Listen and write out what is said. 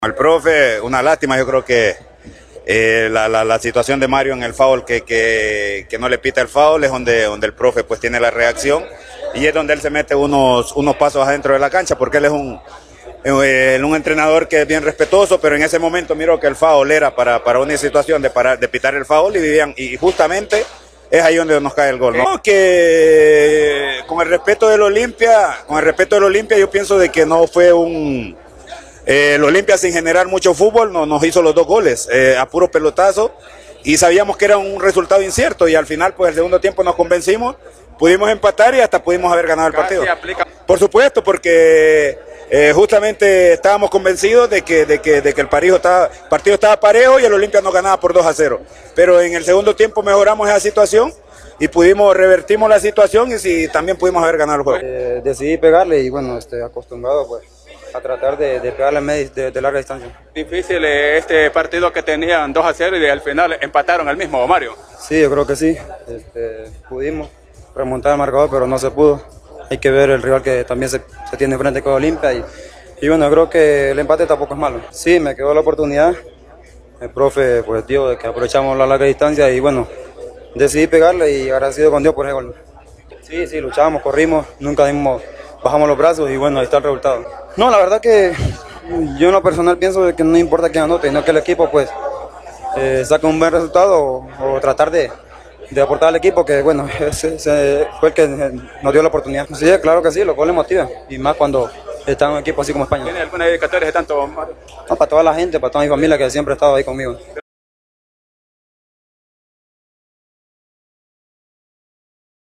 Al profe, una lástima, yo creo que la situación de Mario en el foul, que no le pita el foul, es donde el profe pues tiene la reacción y es donde él se mete unos pasos adentro de la cancha, porque él es un entrenador que es bien respetuoso, pero en ese momento miro que el foul era para una situación de pitar el foul y justamente es ahí donde nos cae el gol, ¿no? Que con el respeto del Olimpia, yo pienso de que no fue el Olimpia, sin generar mucho fútbol, nos hizo los dos goles a puro pelotazo y sabíamos que era un resultado incierto y al final pues el segundo tiempo nos convencimos, pudimos empatar y hasta pudimos haber ganado el partido. Por supuesto, porque justamente estábamos convencidos de que el partido estaba parejo y el Olimpia nos ganaba por 2-0, pero en el segundo tiempo mejoramos esa situación y revertimos la situación y también pudimos haber ganado el juego. Decidí pegarle y bueno, acostumbrado pues a tratar de pegarle de larga distancia. Difícil este partido que tenían 2-0 y al final empataron al mismo, Mario. Sí, yo creo que sí. Pudimos remontar el marcador, pero no se pudo. Hay que ver el rival que también se tiene enfrente con Olimpia y bueno, yo creo que el empate tampoco es malo. Sí, me quedó la oportunidad. El profe pues dio de que aprovechamos la larga distancia y bueno, decidí pegarle y agradecido con Dios por ese gol. Sí, luchamos, corrimos, nunca bajamos los brazos y bueno, ahí está el resultado. No, la verdad que yo en lo personal pienso de que no importa quién anote, sino que el equipo pues saque un buen resultado o tratar de aportar al equipo, que bueno, ese fue el que nos dio la oportunidad. Sí, claro que sí, los goles motivan, y más cuando está en un equipo así como España. ¿Tiene alguna dedicatoria de tanto, Mario? No, para toda la gente, para toda mi familia que siempre ha estado ahí conmigo.